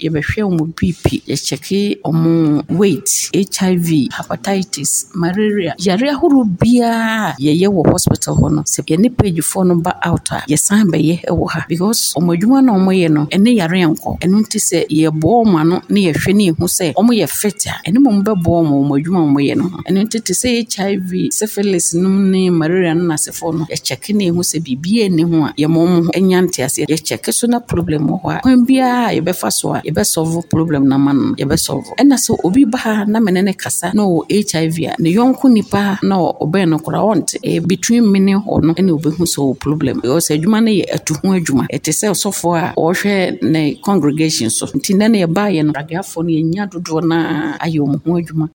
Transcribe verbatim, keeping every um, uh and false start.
yɛbɛhwɛ omo B P, ye check omo weight, H I V, hepatitis, malaria, yare ahoro bia ye ye wo hospital ho no. Se ye ne page for no ba out a ye san be ye e wo ha because omo adwuma na omo ye no ene yare enko. Eno nti se ye bo omo ano ne ye hwe ne hu se omo ye fit a ene mo be bo omo omo adwuma omo ye no. Eno nti te se H I V, syphilis num ne malaria na se fo no ye check ne hu se bibia ne ho a ye mo mo enyante ase ye check so na problem ho a kwan bia ye be fa so a ye be solve problem na man ye be solve. Ena so obi ba na menene kasa no H I V a ne yonko nipa na obe no kora want e between me ne ho no ene obi hu so problem because adwuma na ye atuhu adwuma ete se osofo a o hwe ne congregation so nti na ne ye ba ye no radiafo no ye nya dodo na ayo mo ho adwuma.